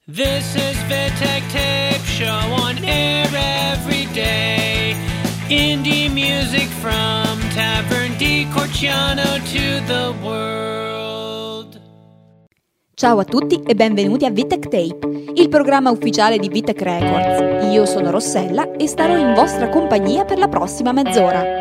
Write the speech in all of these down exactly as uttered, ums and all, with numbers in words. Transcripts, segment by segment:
This is Vitek Tape Show on air every day. Indie music from Tavern di Corciano to the world. Ciao a tutti e benvenuti a Vitek Tape, il programma ufficiale di Vitek Records. Io sono Rossella e starò in vostra compagnia per la prossima mezz'ora.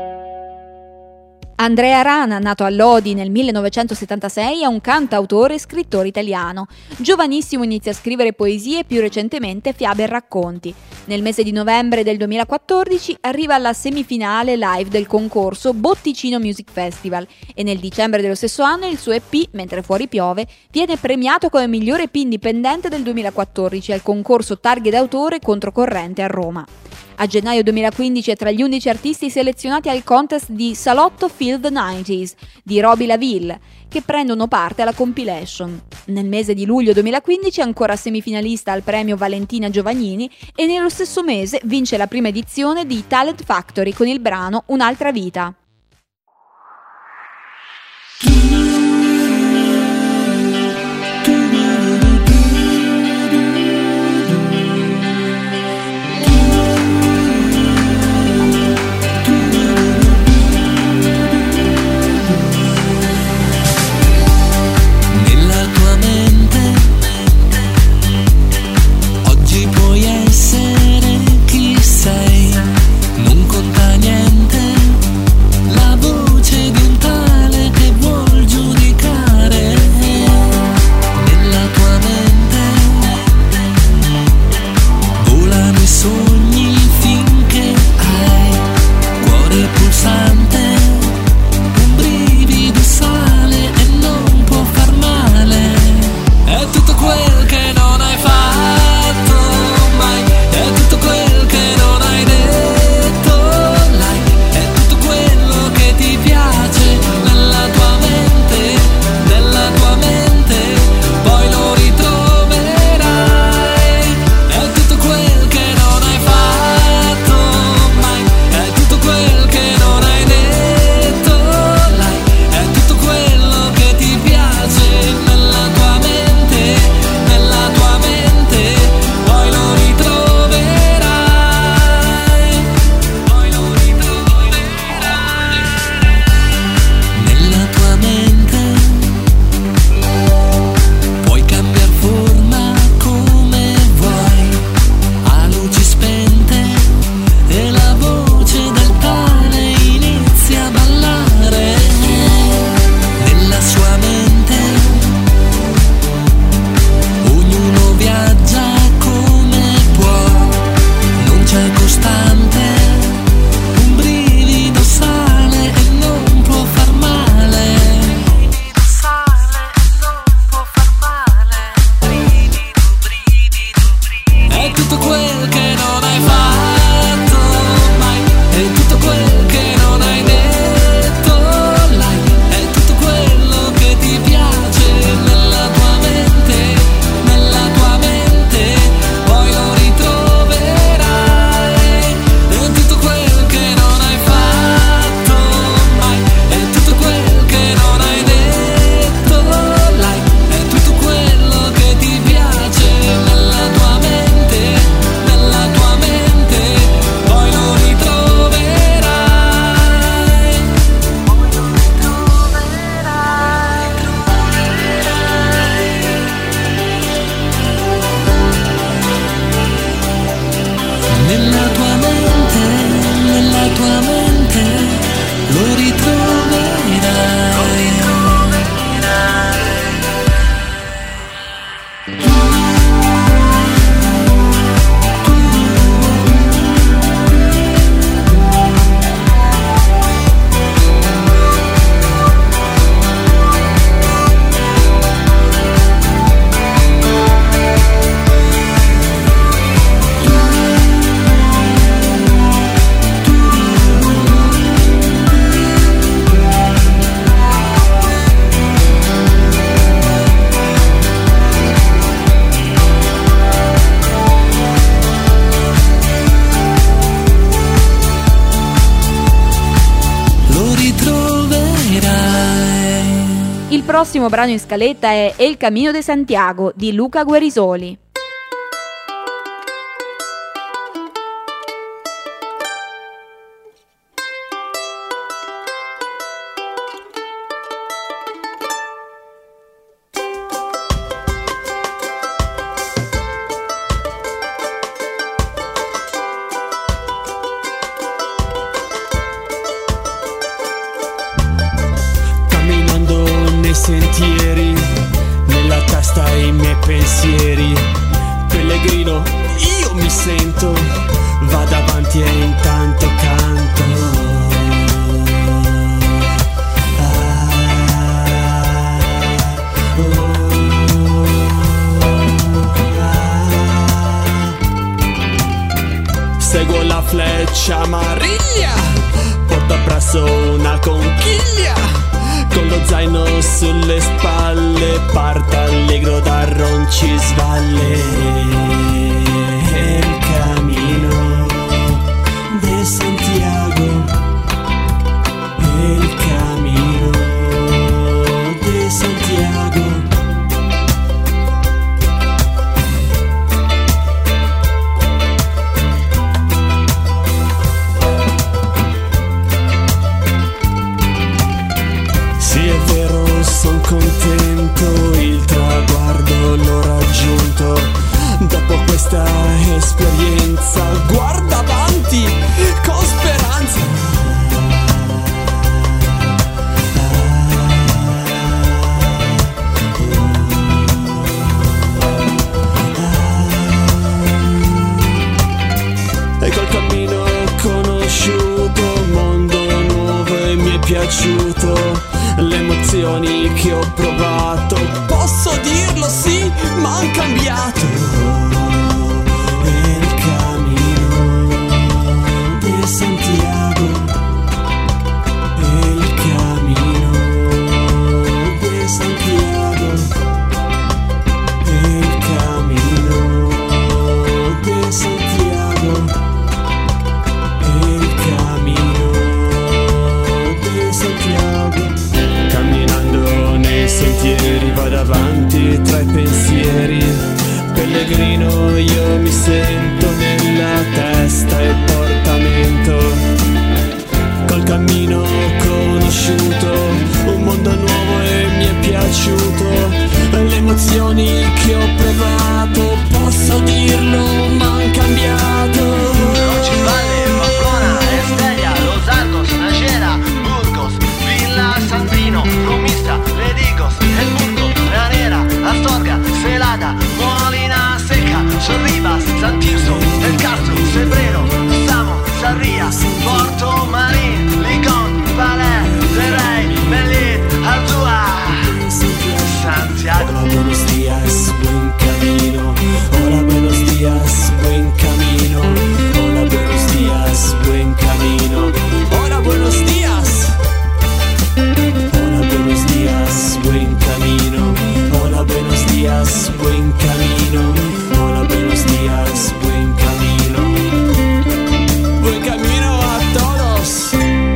Andrea Rana, nato a Lodi nel millenovecentosettantasei, è un cantautore e scrittore italiano. Giovanissimo inizia a scrivere poesie e più recentemente fiabe e racconti. Nel mese di novembre del duemilaquattordici arriva alla semifinale live del concorso Botticino Music Festival e nel dicembre dello stesso anno il suo E P, Mentre fuori piove, viene premiato come migliore E P indipendente del duemilaquattordici al concorso Targhe d'autore Controcorrente a Roma. A gennaio duemilaquindici è tra gli undici artisti selezionati al contest di Salotto Feel the nineties di Roby Laville, che prendono parte alla compilation. Nel mese di luglio duemilaquindici è ancora semifinalista al premio Valentina Giovannini e nello stesso mese vince la prima edizione di Talent Factory con il brano Un'altra vita. prossimo brano in scaletta è El Camino de Santiago di Luca Guerisoli. Sentieri, nella testa i miei pensieri, pellegrino io mi sento, vado avanti e intanto canto. Ah, oh, ah. Seguo la freccia amariglia, porto appresso una conchiglia. Con lo zaino sulle spalle parto allegro da Roncisvalle. El camino de Santiago, el camino de Santiago. Son contento, il traguardo l'ho raggiunto. Dopo questa esperienza guarda avanti con speranza. E col cammino conosciuto un mondo nuovo e mi è piaciuto. Le emozioni che ho provato, posso dirlo sì, ma han cambiato. El camino de Santiago, el camino de Santiago, el camino de Santiago, el camino de Santiago. Camminando nei sentieri vado avanti tra i pensieri, pellegrino io mi sento nella testa e portamento. Col cammino conosciuto un mondo nuovo e mi è piaciuto. Le emozioni che ho provato, posso dirlo, ma han cambiato. Roncisvalle, Pamplona, Estella, Los Arcos, Najera, Burgos, Villa San Vino, Romista, Ledigos, El Burgo, Ranera, Astorga, Celada, Molina Seca, Sorribas, San Tirso, El Castro, Cebrero, Samo, Sarria, Porto Marín, Licón, Palais, Terrey, Melid, Arzúa, Santiago. Hola, buenos días, buen camino. Hola, buenos días, buen camino. Hola, buenos días, buen camino. Hola, buenos días. Hola, buenos días, buen camino. Hola, buenos días, buen camino. Hola, buenos días, buen camino. Buen camino a todos.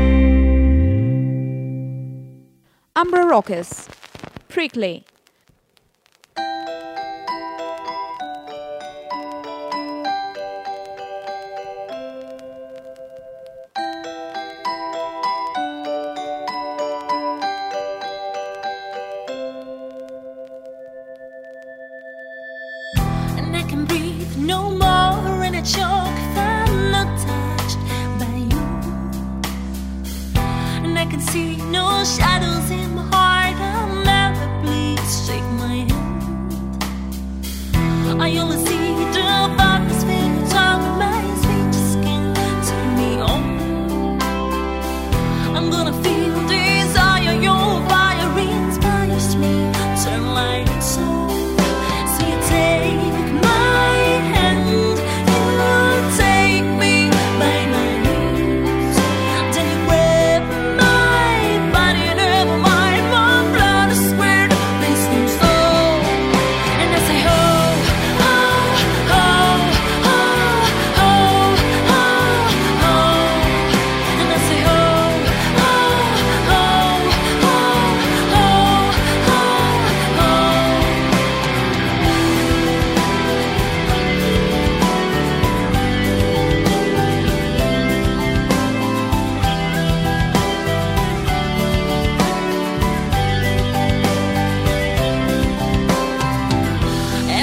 Umbra Rockers, Prickly. And I can breathe no more in a choke if I'm not touched by you. And I can see no shadows in my heart. I'll never please shake my hand. I only see the darkness when you talk. My sweet skin turn me on. I'm gonna feel desire. Your fire inspires me. Turn lights on. So you take my hand. You take me by my knees. Then you grab my body and never mind. My blood is squared. This new soul. And I say, oh, oh.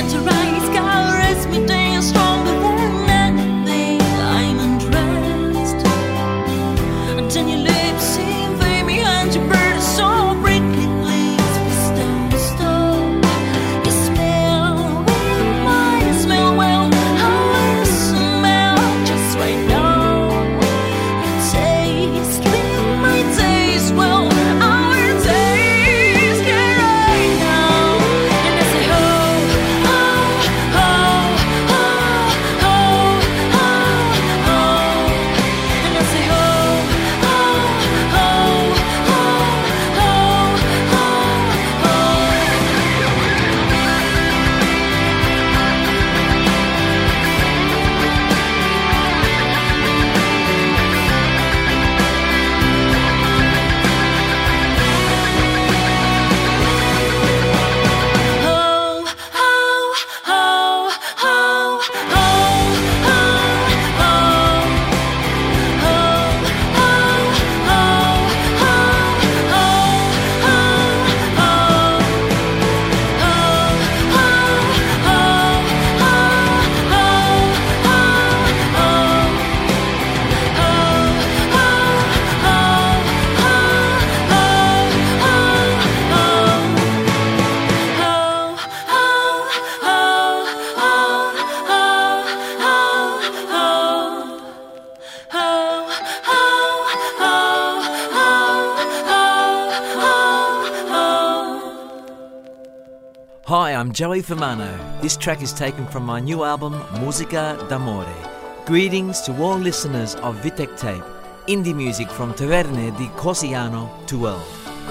Hi, I'm Joey Fermano. This track is taken from my new album, Musica d'Amore. Greetings to all listeners of Vitek Tape, indie music from Taverne di Cosiano to world.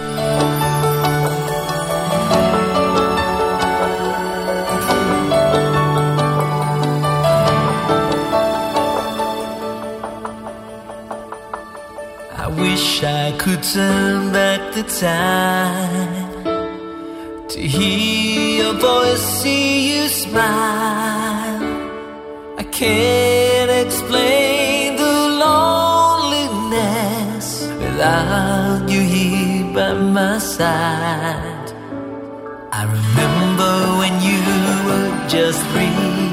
I wish I could turn back the time to hear your voice, see you smile. I can't explain the loneliness without you here by my side. I remember when you were just three.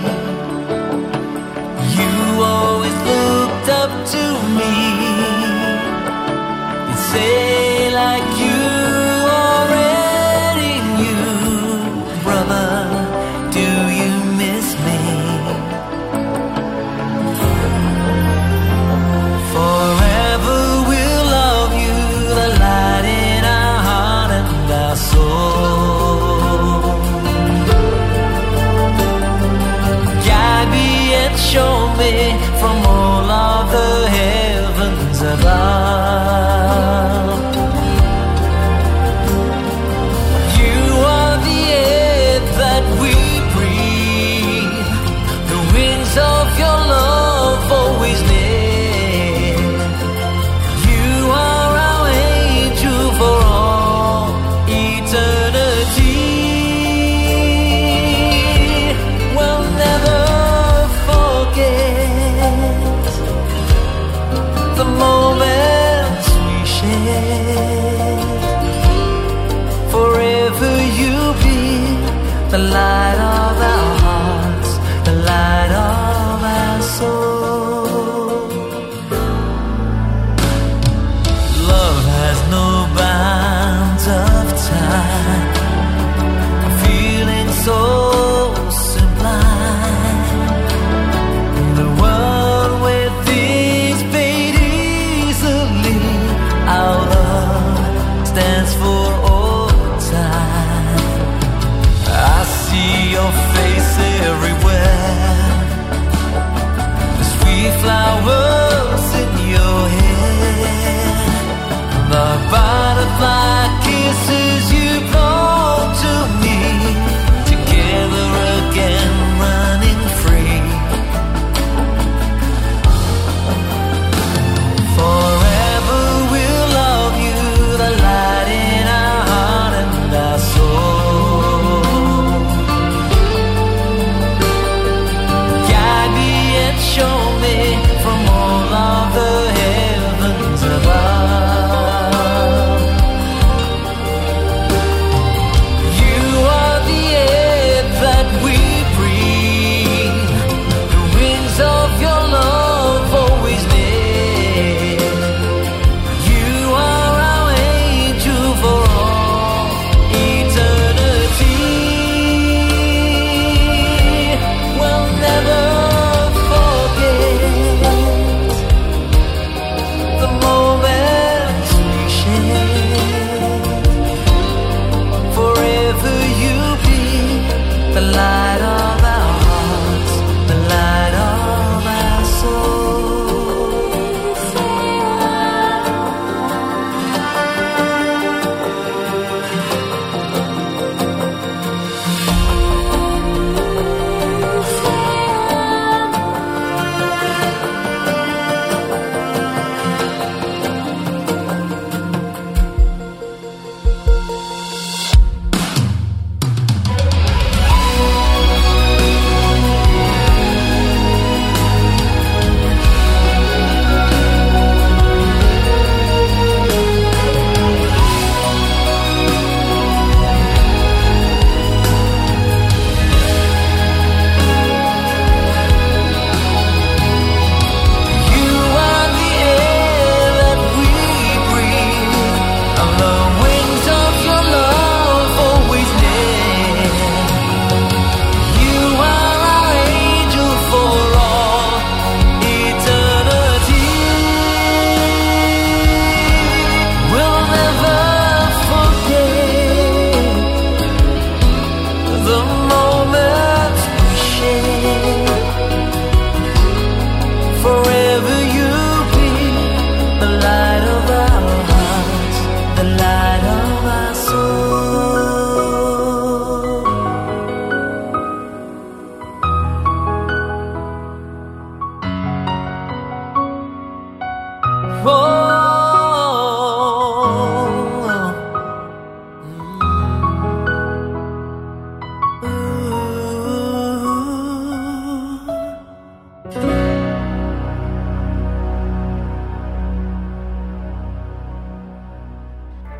You always looked up to me. You'd say like you show me from all of the heavens above. You are the air that we breathe, the wings of your love always near. You are our angel for all eternity. We'll never forget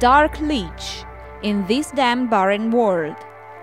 Dark Leech, In This Damn Barren World.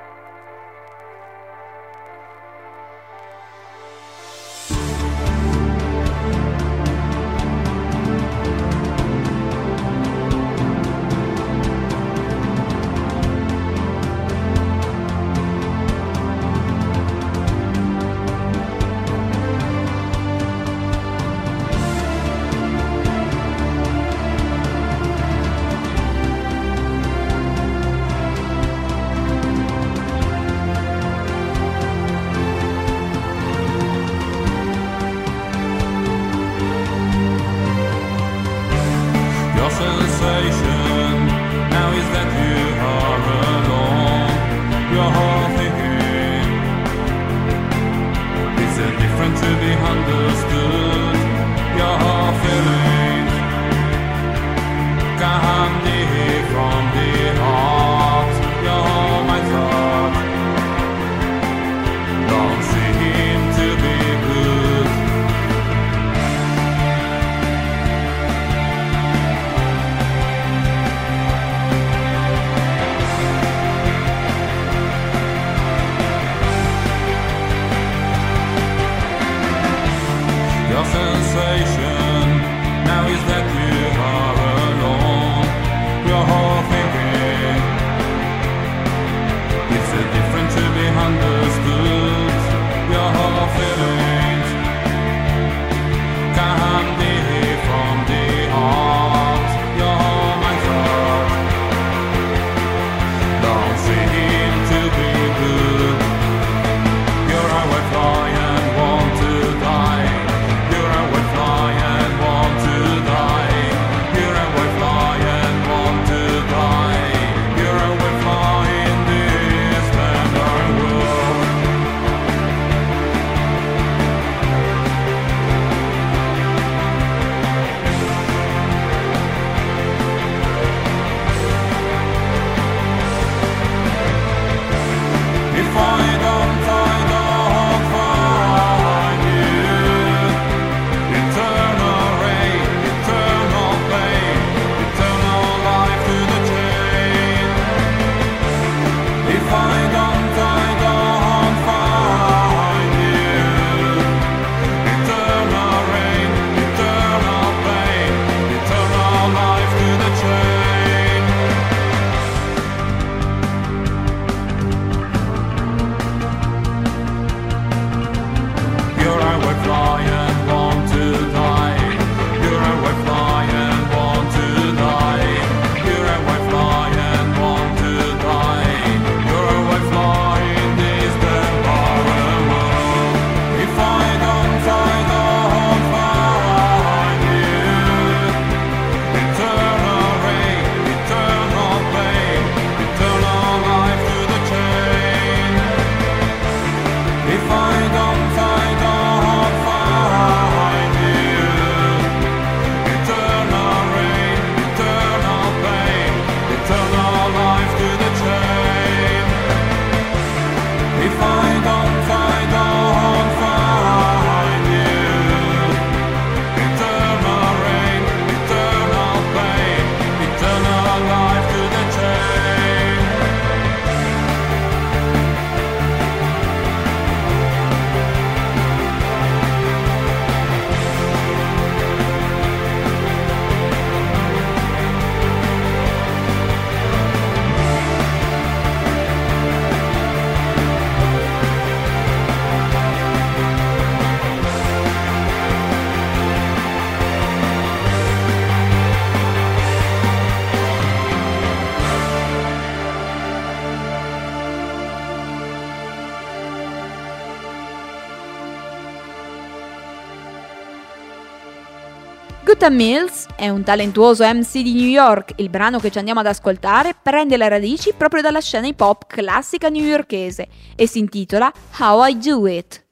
Gutha Mills è un talentuoso M C di New York. Il brano che ci andiamo ad ascoltare prende le radici proprio dalla scena hip hop classica newyorkese e si intitola How I Do It.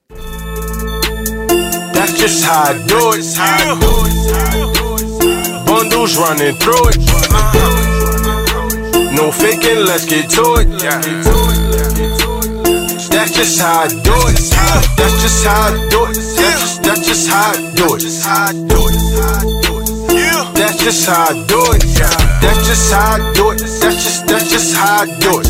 That's just how I do it. Bundles running through it. No faking, let's get to it. That's just how I do it. That's just how I do it. That's just, that's just how I do it. That's That's just how I do it. That's just how I do it. That's just, that's just how I do it.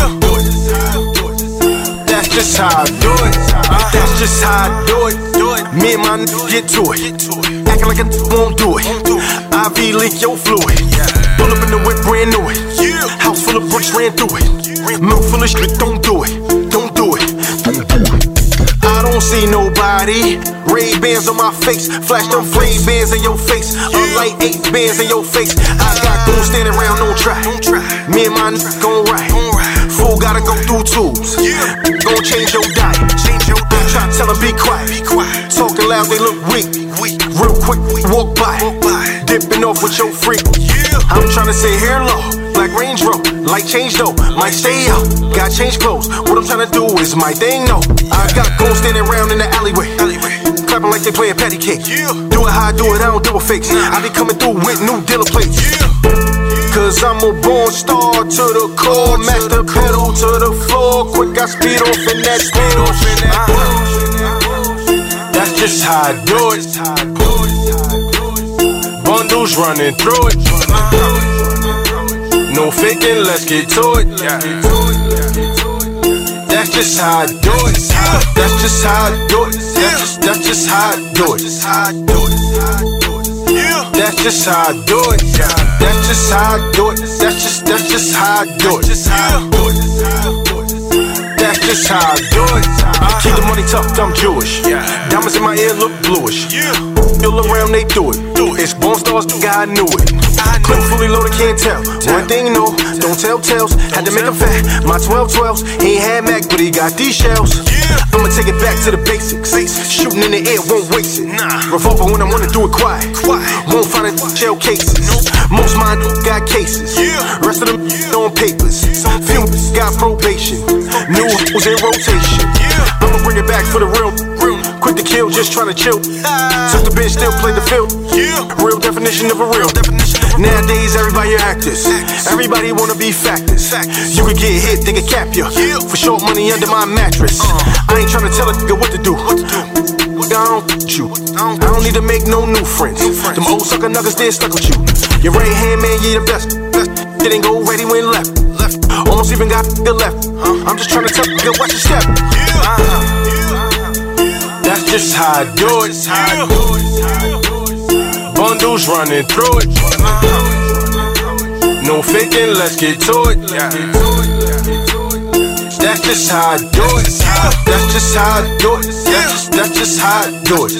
That's just how I do it. That's just how I do it. Me and my niggas get to it. Acting like a n- won't do it. I V leak your fluid. Pull up in the whip, brand new it. House full of bricks, ran through it. Mouth full of shit, don't do it. Don't do it. Don't do it. I don't see nobody. Ray-Bans on my face. Flash them flame bands in your face. A light eight bands in your face. I got goons standing around, don't try. Me and my niggas gon' ride. Fool gotta go through tubes. Gon' change your diet. Try to tell them be quiet. Talking loud, they look weak. Real quick, walk by. Dipping off with your freak. I'm tryna say here low. Black Range Rover, light change though. Might stay out, got change clothes. What I'm tryna do is my thing, no. I got goons standing around in the alleyway. Clapping like they play a patty cake. Do it how I do it, I don't do a fakes. I be coming through with new dealer plates. Cause I'm a born star to the core. Master pedal to the floor. Quick, I speed off in that speed off in that uh, That's just how I do it. Bundles running through it. No faking, let's get to it. That's just how I do it. That's just how I do it. That's just, that's just how I do it. That's just how I do it. That's just how I do it. That's just, that's just how I do it. That's just how I do it. Keep the money tucked, I'm Jewish. Diamonds in my ear look bluish. All around they do it. It's Born Stars, God knew it. Clip fully loaded, can't tell. One thing no, don't tell tales. Had to make him fat. My twelve twelves, he ain't had Mac, but he got these shells. I'ma take it back to the basics. Shooting in the air, won't waste it. Revolver when I wanna do it quiet. Won't find it shell cases. Most mine got cases. Rest of them on papers. Few got probation. New was in rotation. I'ma bring it back for the real. Quick to kill, just tryna chill. Took the bench, still play the field. Real definition of a real. Nowadays, everybody actors. Everybody wanna be factors. You could get hit, they can cap you. For short money under my mattress. I ain't tryna tell a nigga what to do. I don't f*** you. I don't need to make no new friends. Them old sucker nuggets, they stuck with you. Your right hand man, yeah, the best. It ain't go ready when left. Almost even got the left. I'm just tryna tell a nigga watch your step. That's just how I do it. Bundles running through it. No faking, let's get to it. That's just how I do it. That's just how I do it. That's just, that's just how I do it.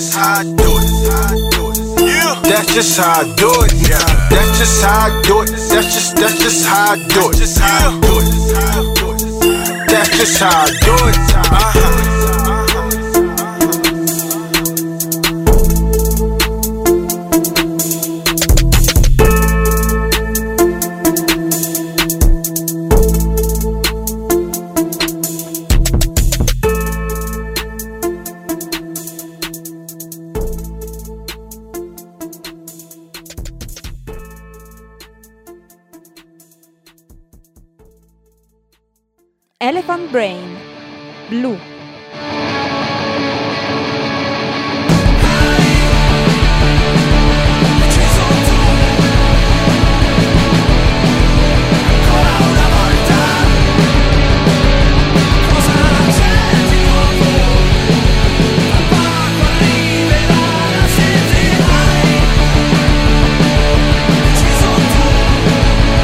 That's just how I do it. That's just how I do it. That's just, that's just how I do it. That's just how I do it. Elephant Brain, Blue.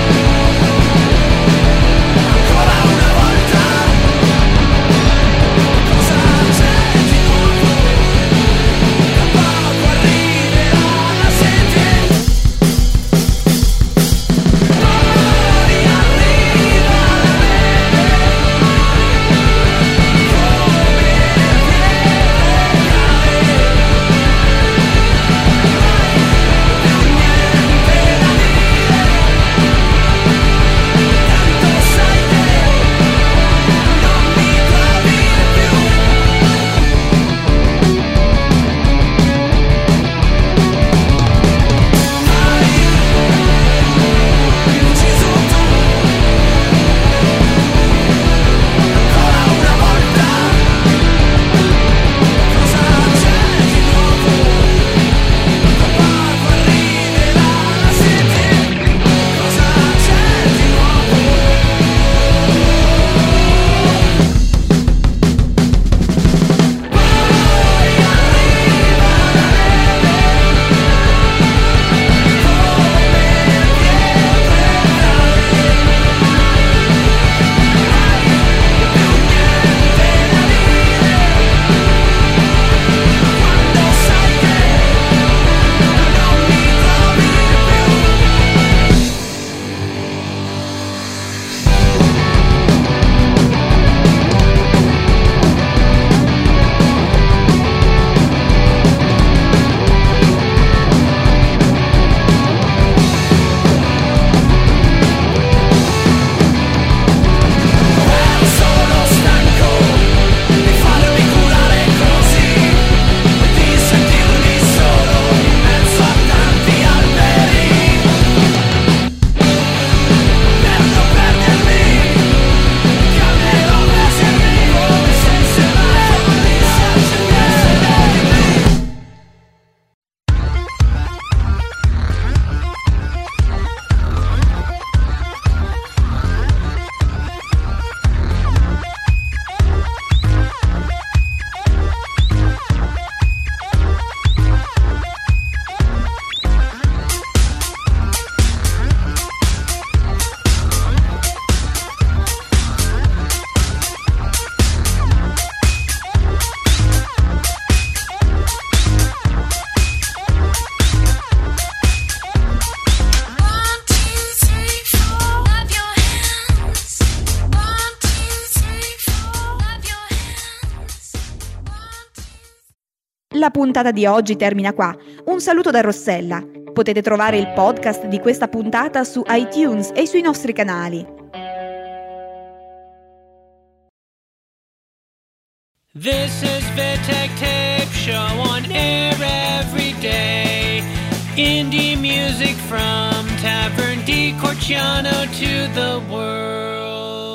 Ancora una volta La puntata di oggi termina qua. Un saluto da Rossella. Potete trovare il podcast di questa puntata su iTunes e sui nostri canali. This is Vitek Tape Show on air every day. Indie music from Tavern di Corciano to the world.